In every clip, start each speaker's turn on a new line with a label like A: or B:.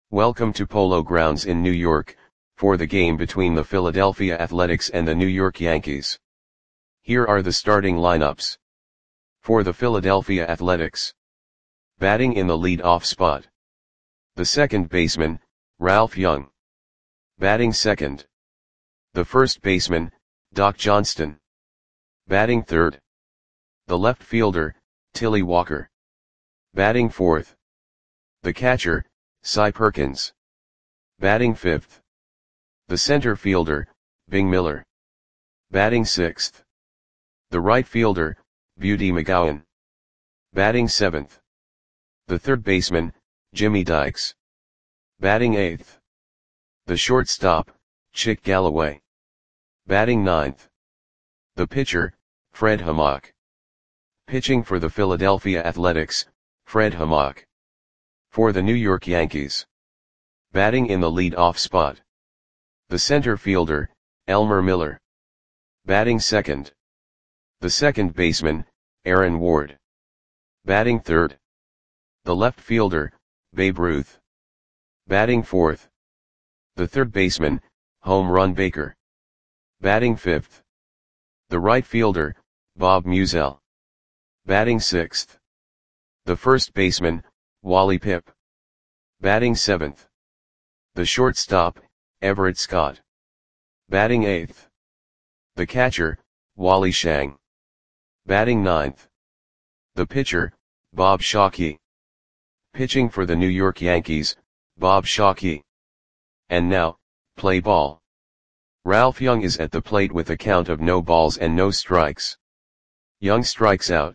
A: Welcome to Polo Grounds in New York, for the game between the Philadelphia Athletics and the New York Yankees. Here are the starting lineups. For the Philadelphia Athletics. Batting in the lead-off spot. The second baseman, Ralph Young. Batting second. The first baseman, Doc Johnston. Batting third. The left fielder, Tilly Walker. Batting fourth. The catcher, Cy Perkins. Batting fifth. The center fielder, Bing Miller. Batting sixth. The right fielder, Beauty McGowan. Batting seventh. The third baseman, Jimmy Dykes. Batting eighth. The shortstop, Chick Galloway. Batting ninth. The pitcher, Fred Hammock. Pitching for the Philadelphia Athletics, Fred Hammock. For the New York Yankees. Batting in the lead-off spot. The center fielder, Elmer Miller. Batting second. The second baseman, Aaron Ward. Batting third. The left fielder, Babe Ruth. Batting fourth. The third baseman, Home Run Baker. Batting fifth. The right fielder, Bob Musial. Batting sixth. The first baseman, Wally Pipp. Batting seventh. The shortstop, Everett Scott. Batting eighth. The catcher, Wally Shang. Batting ninth. The pitcher, Bob Shockey. Pitching for the New York Yankees, Bob Shockey. And now, play ball. Ralph Young is at the plate with a count of no balls and no strikes. Young strikes out.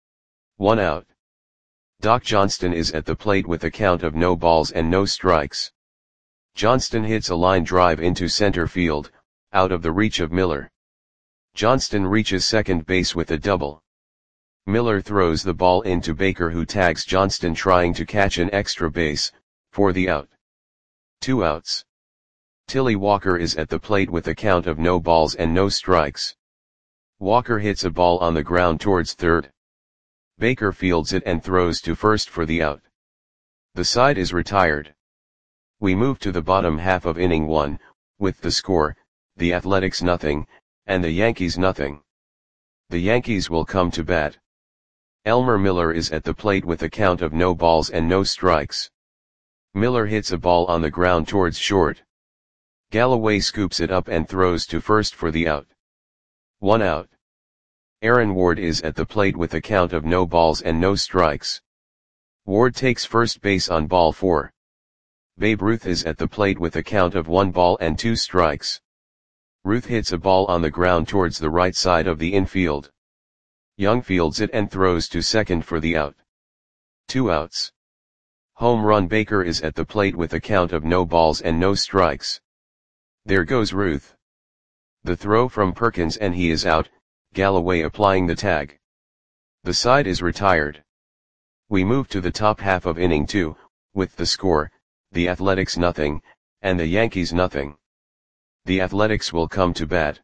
A: 1 out. Doc Johnston is at the plate with a count of no balls and no strikes. Johnston hits a line drive into center field, out of the reach of Miller. Johnston reaches second base with a double. Miller throws the ball into Baker, who tags Johnston trying to catch an extra base, for the out. 2 outs. Tilly Walker is at the plate with a count of no balls and no strikes. Walker hits a ball on the ground towards third. Baker fields it and throws to first for the out. The side is retired. We move to the bottom half of inning 1, with the score, the Athletics 0, and the Yankees 0. The Yankees will come to bat. Elmer Miller is at the plate with a count of no balls and no strikes. Miller hits a ball on the ground towards short. Galloway scoops it up and throws to first for the out. 1 out. Aaron Ward is at the plate with a count of no balls and no strikes. Ward takes first base on ball 4. Babe Ruth is at the plate with a count of 1 ball and 2 strikes. Ruth hits a ball on the ground towards the right side of the infield. Young fields it and throws to second for the out. 2 outs. Home Run Baker is at the plate with a count of no balls and no strikes. There goes Ruth. The throw from Perkins and he is out, Galloway applying the tag. The side is retired. We move to the top half of inning 2, with the score, the Athletics 0, and the Yankees 0. The Athletics will come to bat.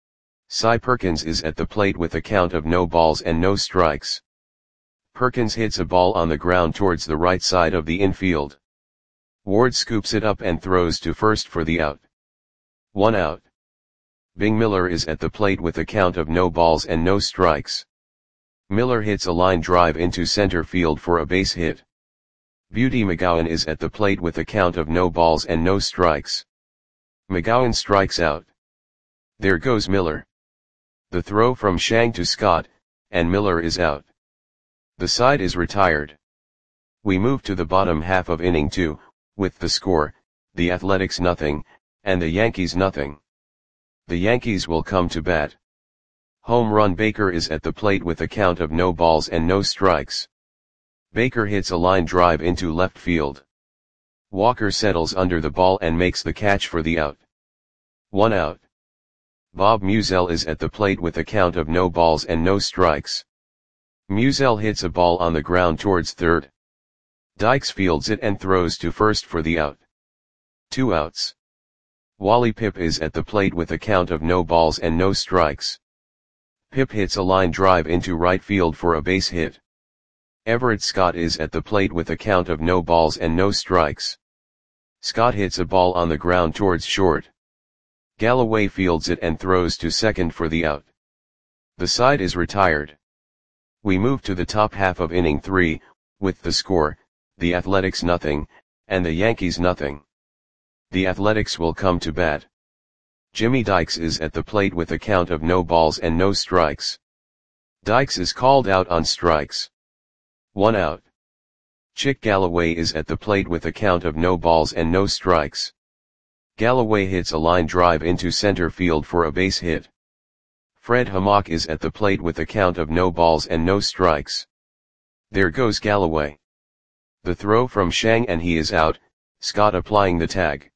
A: Cy Perkins is at the plate with a count of no balls and no strikes. Perkins hits a ball on the ground towards the right side of the infield. Ward scoops it up and throws to first for the out. 1 out. Bing Miller is at the plate with a count of no balls and no strikes. Miller hits a line drive into center field for a base hit. Beauty McGowan is at the plate with a count of no balls and no strikes. McGowan strikes out. There goes Miller. The throw from Shang to Scott, and Miller is out. The side is retired. We move to the bottom half of inning 2, with the score, the Athletics 0, and the Yankees 0. The Yankees will come to bat. Home Run Baker is at the plate with a count of no balls and no strikes. Baker hits a line drive into left field. Walker settles under the ball and makes the catch for the out. 1 out. Bob Musial is at the plate with a count of no balls and no strikes. Musial hits a ball on the ground towards third. Dykes fields it and throws to first for the out. 2 outs. Wally Pipp is at the plate with a count of no balls and no strikes. Pipp hits a line drive into right field for a base hit. Everett Scott is at the plate with a count of no balls and no strikes. Scott hits a ball on the ground towards short. Galloway fields it and throws to second for the out. The side is retired. We move to the top half of inning 3, with the score, the Athletics nothing, and the Yankees nothing. The Athletics will come to bat. Jimmy Dykes is at the plate with a count of no balls and no strikes. Dykes is called out on strikes. 1 out. Chick Galloway is at the plate with a count of no balls and no strikes. Galloway hits a line drive into center field for a base hit. Fred Hammock is at the plate with a count of no balls and no strikes. There goes Galloway. The throw from Shang and he is out, Scott applying the tag.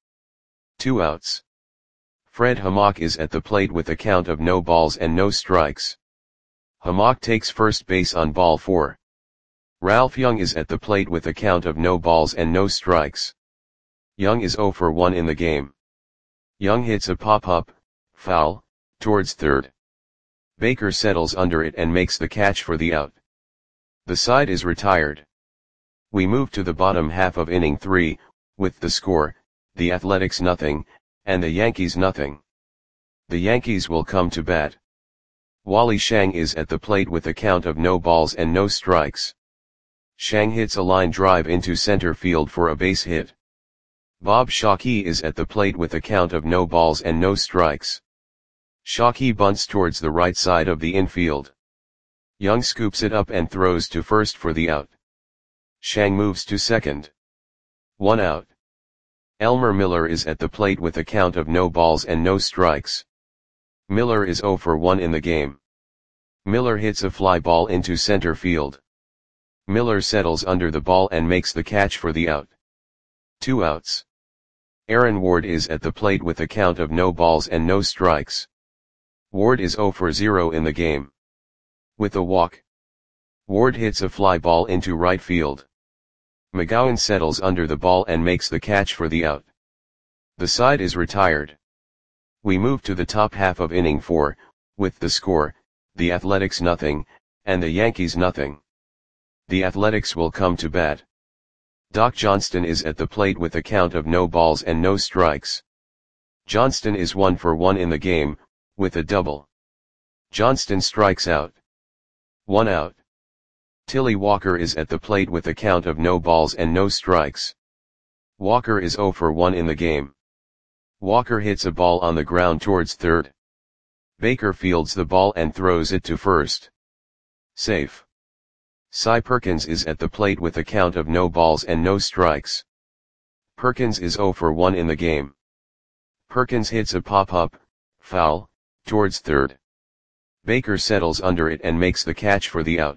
A: 2 outs. Fred Hammock is at the plate with a count of no balls and no strikes. Hammock takes first base on ball 4. Ralph Young is at the plate with a count of no balls and no strikes. Young is 0 for 1 in the game. Young hits a pop-up, foul, towards third. Baker settles under it and makes the catch for the out. The side is retired. We move to the bottom half of inning 3, with the score, the Athletics nothing, and the Yankees nothing. The Yankees will come to bat. Wally Shang is at the plate with a count of no balls and no strikes. Shang hits a line drive into center field for a base hit. Bob Shockey is at the plate with a count of no balls and no strikes. Shockey bunts towards the right side of the infield. Young scoops it up and throws to first for the out. Shang moves to second. 1 out. Elmer Miller is at the plate with a count of no balls and no strikes. Miller is 0 for 1 in the game. Miller hits a fly ball into center field. Miller settles under the ball and makes the catch for the out. 2 outs. Aaron Ward is at the plate with a count of no balls and no strikes. Ward is 0 for 0 in the game. With a walk, Ward hits a fly ball into right field. McGowan settles under the ball and makes the catch for the out. The side is retired. We move to the top half of inning 4, with the score, the Athletics nothing, and the Yankees nothing. The Athletics will come to bat. Doc Johnston is at the plate with a count of no balls and no strikes. Johnston is 1 for 1 in the game, with a double. Johnston strikes out. 1 out. Tilly Walker is at the plate with a count of no balls and no strikes. Walker is 0 for 1 in the game. Walker hits a ball on the ground towards third. Baker fields the ball and throws it to first. Safe. Cy Perkins is at the plate with a count of no balls and no strikes. Perkins is 0 for 1 in the game. Perkins hits a pop-up, foul, towards third. Baker settles under it and makes the catch for the out.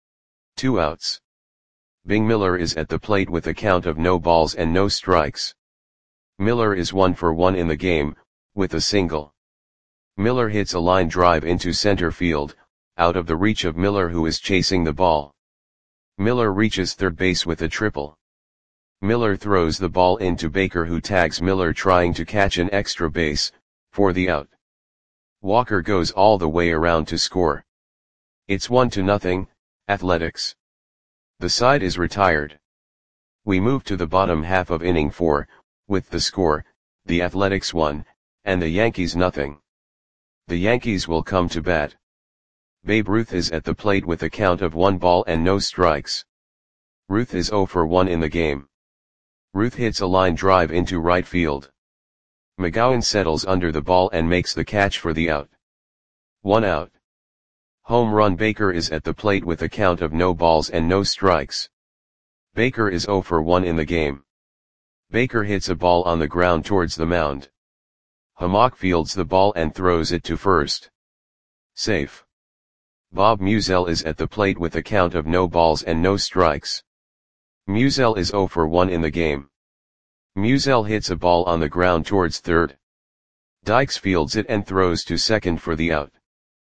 A: 2 outs. Bing Miller is at the plate with a count of no balls and no strikes. Miller is 1 for 1 in the game, with a single. Miller hits a line drive into center field, out of the reach of Miller who is chasing the ball. Miller reaches third base with a triple. Miller throws the ball into Baker who tags Miller trying to catch an extra base, for the out. Walker goes all the way around to score. It's 1-0, Athletics. The side is retired. We move to the bottom half of inning 4, with the score, the Athletics 1, and the Yankees nothing. The Yankees will come to bat. Babe Ruth is at the plate with a count of 1 ball and no strikes. Ruth is 0 for 1 in the game. Ruth hits a line drive into right field. McGowan settles under the ball and makes the catch for the out. 1 out. Home run Baker is at the plate with a count of no balls and no strikes. Baker is 0 for 1 in the game. Baker hits a ball on the ground towards the mound. Hammock fields the ball and throws it to first. Safe. Bob Musial is at the plate with a count of no balls and no strikes. Musial is 0 for 1 in the game. Musial hits a ball on the ground towards third. Dykes fields it and throws to second for the out.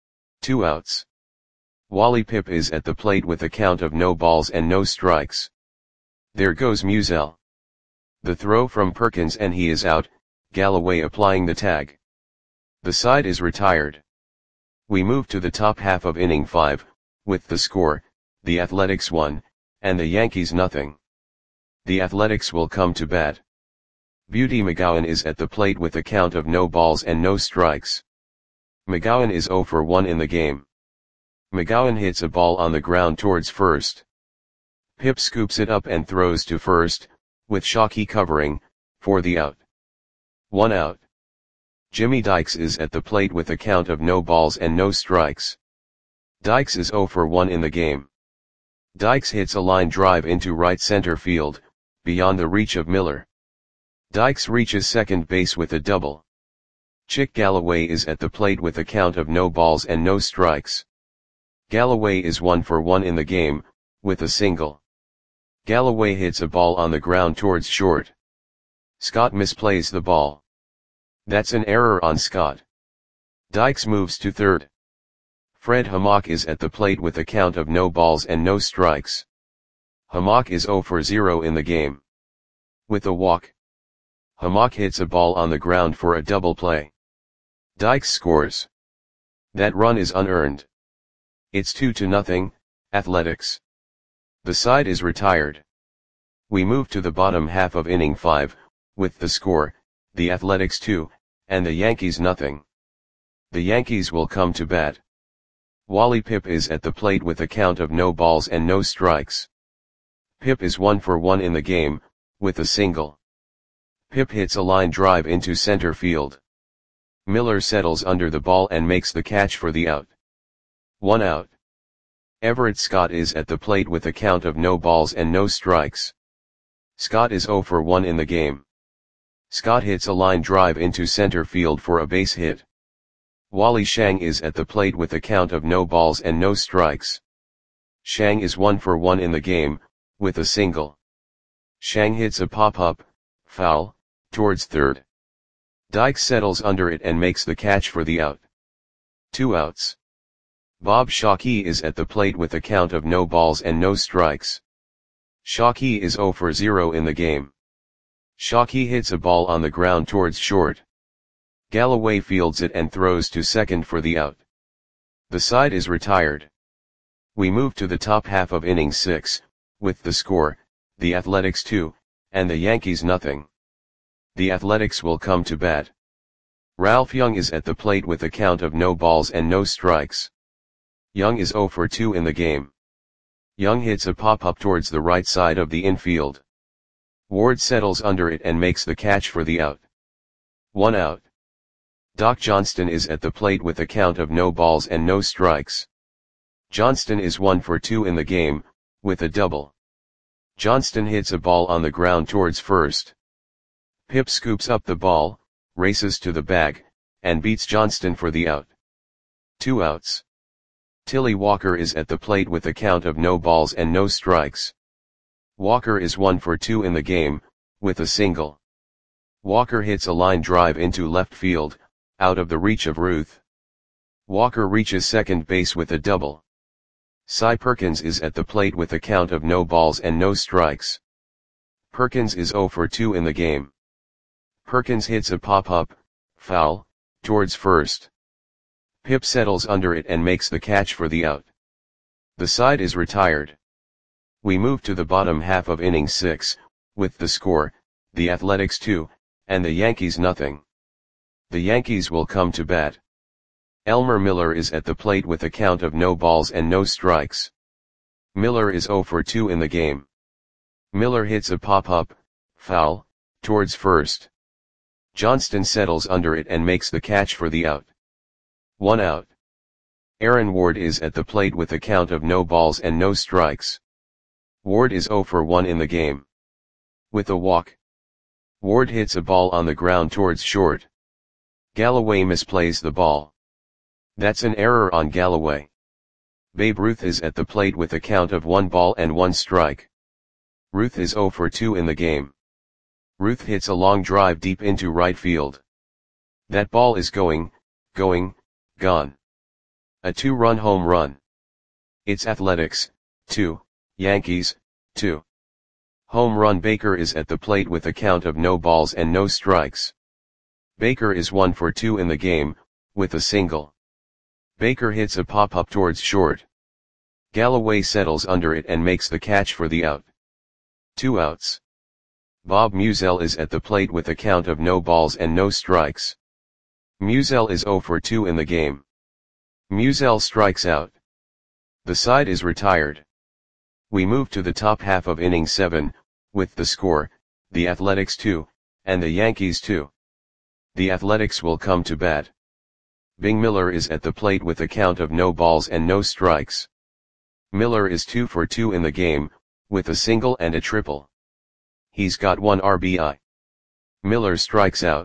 A: 2 outs. Wally Pipp is at the plate with a count of no balls and no strikes. There goes Musial. The throw from Perkins and he is out, Galloway applying the tag. The side is retired. We move to the top half of inning 5, with the score, the Athletics 1, and the Yankees nothing. The Athletics will come to bat. Beauty McGowan is at the plate with a count of no balls and no strikes. McGowan is 0 for 1 in the game. McGowan hits a ball on the ground towards first. Pip scoops it up and throws to first, with Shockey covering, for the out. 1 out. Jimmy Dykes is at the plate with a count of no balls and no strikes. Dykes is 0 for 1 in the game. Dykes hits a line drive into right center field, beyond the reach of Miller. Dykes reaches second base with a double. Chick Galloway is at the plate with a count of no balls and no strikes. Galloway is 1 for 1 in the game, with a single. Galloway hits a ball on the ground towards short. Scott misplays the ball. That's an error on Scott. Dykes moves to third. Fred Hammock is at the plate with a count of no balls and no strikes. Hammock is 0 for 0 in the game. With a walk. Hammock hits a ball on the ground for a double play. Dykes scores. That run is unearned. It's 2-0, Athletics. The side is retired. We move to the bottom half of inning 5, with the score, the Athletics 2, and the Yankees nothing. The Yankees will come to bat. Wally Pipp is at the plate with a count of no balls and no strikes. Pipp is 1 for 1 in the game, with a single. Pipp hits a line drive into center field. Miller settles under the ball and makes the catch for the out. 1 out. Everett Scott is at the plate with a count of no balls and no strikes. Scott is 0 for 1 in the game. Scott hits a line drive into center field for a base hit. Wally Shang is at the plate with a count of no balls and no strikes. Shang is 1 for 1 in the game, with a single. Shang hits a pop-up, foul, towards third. Dykes settles under it and makes the catch for the out. 2 outs. Bob Shockey is at the plate with a count of no balls and no strikes. Shockey is 0 for 0 in the game. Shockey hits a ball on the ground towards short. Galloway fields it and throws to second for the out. The side is retired. We move to the top half of inning 6, with the score, the Athletics 2, and the Yankees nothing. The Athletics will come to bat. Ralph Young is at the plate with a count of no balls and no strikes. Young is 0 for 2 in the game. Young hits a pop-up towards the right side of the infield. Ward settles under it and makes the catch for the out. 1 out. Doc Johnston is at the plate with a count of no balls and no strikes. Johnston is 1 for 2 in the game, with a double. Johnston hits a ball on the ground towards first. Pip scoops up the ball, races to the bag, and beats Johnston for the out. 2 outs. Tilly Walker is at the plate with a count of no balls and no strikes. Walker is 1 for 2 in the game, with a single. Walker hits a line drive into left field, out of the reach of Ruth. Walker reaches second base with a double. Cy Perkins is at the plate with a count of no balls and no strikes. Perkins is 0 for 2 in the game. Perkins hits a pop-up, foul, towards first. Pip settles under it and makes the catch for the out. The side is retired. We move to the bottom half of inning 6, with the score, the Athletics 2, and the Yankees nothing. The Yankees will come to bat. Elmer Miller is at the plate with a count of no balls and no strikes. Miller is 0 for 2 in the game. Miller hits a pop-up, foul, towards first. Johnston settles under it and makes the catch for the out. 1 out. Aaron Ward is at the plate with a count of no balls and no strikes. Ward is 0 for 1 in the game. With a walk. Ward hits a ball on the ground towards short. Galloway misplays the ball. That's an error on Galloway. Babe Ruth is at the plate with a count of 1 ball and 1 strike. Ruth is 0 for 2 in the game. Ruth hits a long drive deep into right field. That ball is going, gone. A 2-run home run. It's Athletics, 2, Yankees, 2. Home run. Baker is at the plate with a count of no balls and no strikes. Baker is 1 for 2 in the game, with a single. Baker hits a pop-up towards short. Galloway settles under it and makes the catch for the out. 2 outs. Bob Musial is at the plate with a count of no balls and no strikes. Musial is 0 for 2 in the game. Musial strikes out. The side is retired. We move to the top half of inning 7, with the score, the Athletics 2, and the Yankees 2. The Athletics will come to bat. Bing Miller is at the plate with a count of no balls and no strikes. Miller is 2 for 2 in the game, with a single and a triple. He's got 1 RBI. Miller strikes out.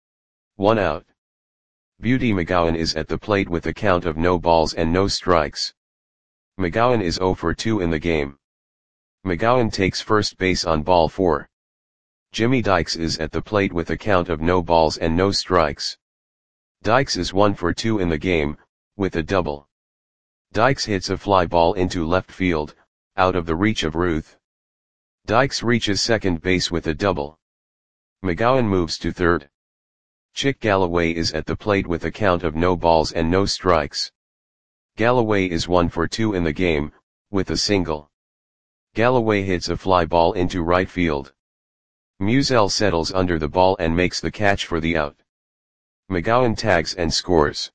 A: 1 out. Beauty McGowan is at the plate with a count of no balls and no strikes. McGowan is 0 for 2 in the game. McGowan takes first base on ball 4. Jimmy Dykes is at the plate with a count of no balls and no strikes. Dykes is 1 for 2 in the game, with a double. Dykes hits a fly ball into left field, out of the reach of Ruth. Dykes reaches second base with a double. McGowan moves to third. Chick Galloway is at the plate with a count of no balls and no strikes. Galloway is 1 for 2 in the game, with a single. Galloway hits a fly ball into right field. Musial settles under the ball and makes the catch for the out. McGowan tags and scores.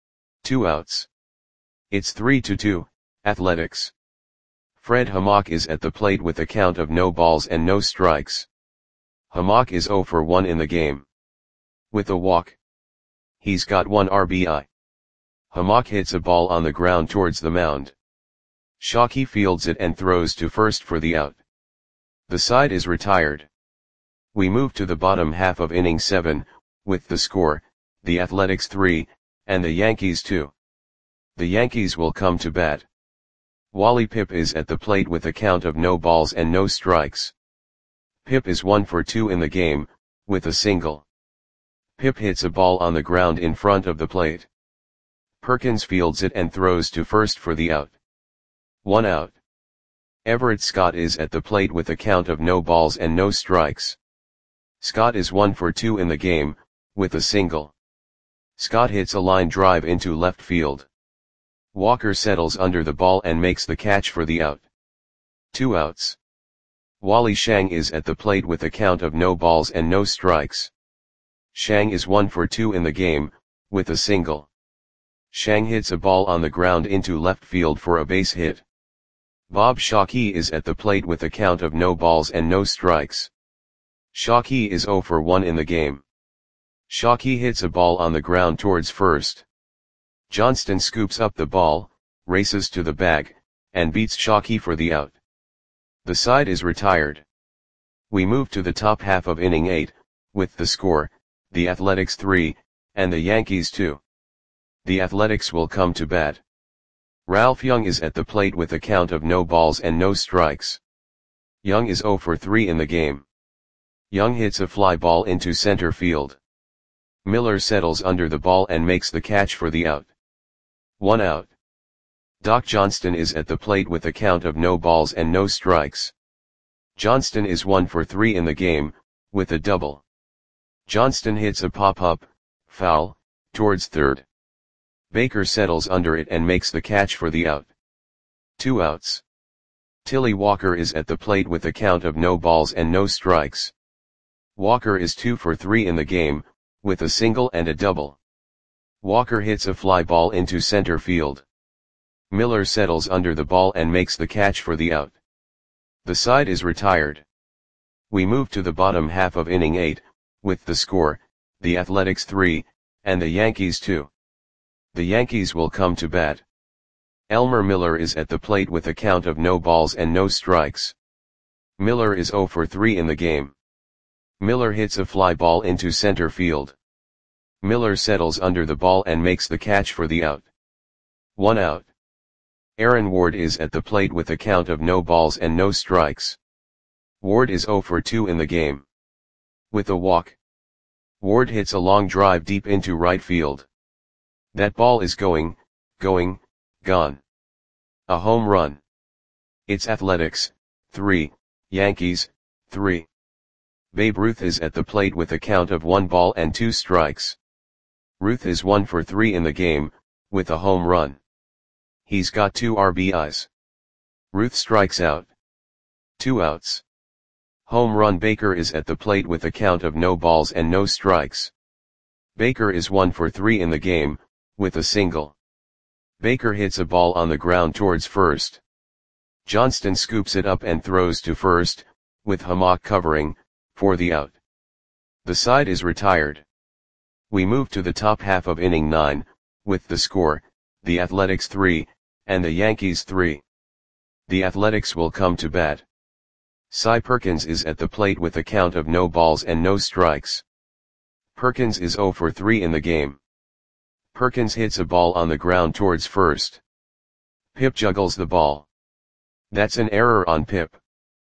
A: 2 outs. It's 3-2, Athletics. Fred Hammock is at the plate with a count of no balls and no strikes. Hammock is 0 for 1 in the game. With a walk. He's got 1 RBI. Hammock hits a ball on the ground towards the mound. Shockey fields it and throws to first for the out. The side is retired. We move to the bottom half of inning 7, with the score, the Athletics 3, and the Yankees 2. The Yankees will come to bat. Wally Pipp is at the plate with a count of no balls and no strikes. Pipp is 1 for 2 in the game, with a single. Pipp hits a ball on the ground in front of the plate. Perkins fields it and throws to first for the out. 1 out. Everett Scott is at the plate with a count of no balls and no strikes. Scott is 1 for 2 in the game, with a single. Scott hits a line drive into left field. Walker settles under the ball and makes the catch for the out. 2 outs. Wally Shang is at the plate with a count of no balls and no strikes. Shang is 1 for 2 in the game, with a single. Shang hits a ball on the ground into left field for a base hit. Bob Shockey is at the plate with a count of no balls and no strikes. Shockey is 0 for 1 in the game. Shockey hits a ball on the ground towards first. Johnston scoops up the ball, races to the bag, and beats Shockey for the out. The side is retired. We move to the top half of inning 8, with the score, the Athletics 3, and the Yankees 2. The Athletics will come to bat. Ralph Young is at the plate with a count of no balls and no strikes. Young is 0 for 3 in the game. Young hits a fly ball into center field. Miller settles under the ball and makes the catch for the out. 1 out. Doc Johnston is at the plate with a count of no balls and no strikes. Johnston is 1 for 3 in the game, with a double. Johnston hits a pop-up, foul, towards third. Baker settles under it and makes the catch for the out. 2 outs. Tilly Walker is at the plate with a count of no balls and no strikes. Walker is 2 for 3 in the game, with a single and a double. Walker hits a fly ball into center field. Miller settles under the ball and makes the catch for the out. The side is retired. We move to the bottom half of inning 8, with the score, the Athletics 3, and the Yankees 2. The Yankees will come to bat. Elmer Miller is at the plate with a count of no balls and no strikes. Miller is 0 for 3 in the game. Miller hits a fly ball into center field. Miller settles under the ball and makes the catch for the out. 1 out. Aaron Ward is at the plate with a count of no balls and no strikes. Ward is 0 for 2 in the game. With a walk. Ward hits a long drive deep into right field. That ball is gone. A home run. It's Athletics, 3, Yankees, 3. Babe Ruth is at the plate with a count of 1 ball and 2 strikes. Ruth is 1 for 3 in the game, with a home run. He's got 2 RBIs. Ruth strikes out. 2 outs. Home run. Baker is at the plate with a count of no balls and no strikes. Baker is 1 for 3 in the game, with a single. Baker hits a ball on the ground towards first. Johnston scoops it up and throws to first, with Hammock covering, for the out. The side is retired. We move to the top half of inning 9, with the score, the Athletics 3, and the Yankees 3. The Athletics will come to bat. Cy Perkins is at the plate with a count of no balls and no strikes. Perkins is 0 for 3 in the game. Perkins hits a ball on the ground towards first. Pip juggles the ball. That's an error on Pip.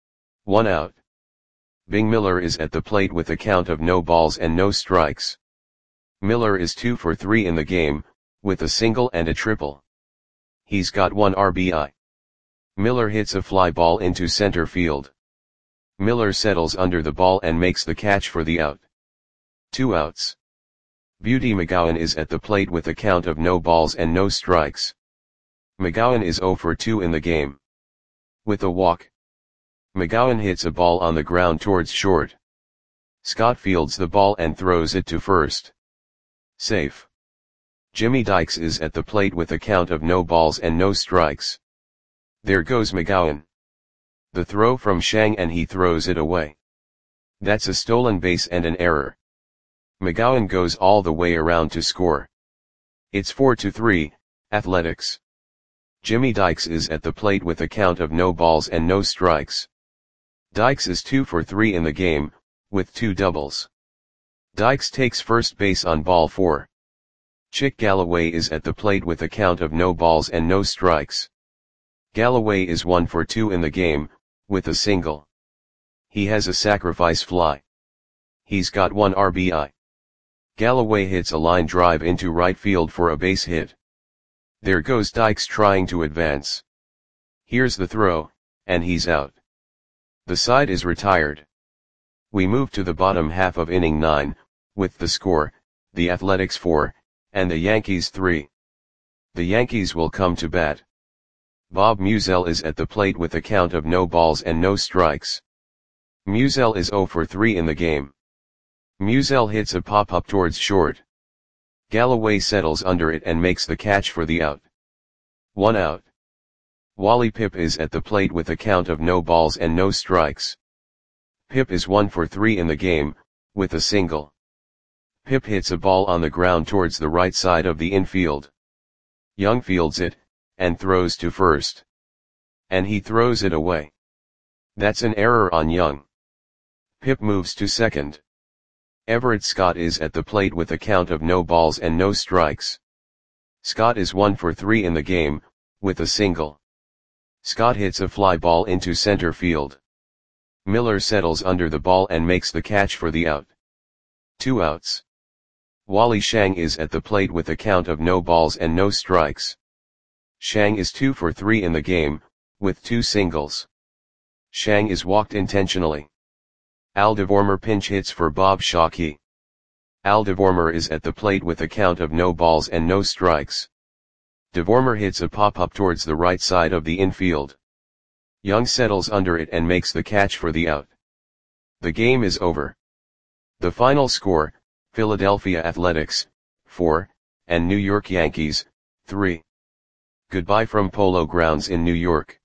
A: 1 out. Bing Miller is at the plate with a count of no balls and no strikes. Miller is 2 for 3 in the game, with a single and a triple. He's got 1 RBI. Miller hits a fly ball into center field. Miller settles under the ball and makes the catch for the out. 2 outs. Beauty McGowan is at the plate with a count of no balls and no strikes. McGowan is 0 for 2 in the game. With a walk. McGowan hits a ball on the ground towards short. Scott fields the ball and throws it to first. Safe. Jimmy Dykes is at the plate with a count of no balls and no strikes. There goes McGowan. The throw from Shang and he throws it away. That's a stolen base and an error. McGowan goes all the way around to score. It's 4-3, Athletics. Jimmy Dykes is at the plate with a count of no balls and no strikes. Dykes is 2 for 3 in the game, with 2 doubles. Dykes takes first base on ball 4. Chick Galloway is at the plate with a count of no balls and no strikes. Galloway is 1 for 2 in the game, with a single. He has a sacrifice fly. He's got 1 RBI. Galloway hits a line drive into right field for a base hit. There goes Dykes trying to advance. Here's the throw, and he's out. The side is retired. We move to the bottom half of inning 9, with the score, the Athletics 4, and the Yankees 3. The Yankees will come to bat. Bob Musial is at the plate with a count of no balls and no strikes. Musial is 0 for 3 in the game. Musial hits a pop-up towards short. Galloway settles under it and makes the catch for the out. 1 out. Wally Pipp is at the plate with a count of no balls and no strikes. Pipp is 1 for 3 in the game, with a single. Pipp hits a ball on the ground towards the right side of the infield. Young fields it, and throws to first. And he throws it away. That's an error on Young. Pipp moves to second. Everett Scott is at the plate with a count of no balls and no strikes. Scott is 1 for 3 in the game, with a single. Scott hits a fly ball into center field. Miller settles under the ball and makes the catch for the out. 2 outs. Wally Shang is at the plate with a count of no balls and no strikes. Shang is 2 for 3 in the game, with 2 singles. Shang is walked intentionally. Al DeVormer pinch hits for Bob Shockey. Al DeVormer is at the plate with a count of no balls and no strikes. DeVormer hits a pop-up towards the right side of the infield. Young settles under it and makes the catch for the out. The game is over. The final score, Philadelphia Athletics, 4, and New York Yankees, 3. Goodbye from Polo Grounds in New York.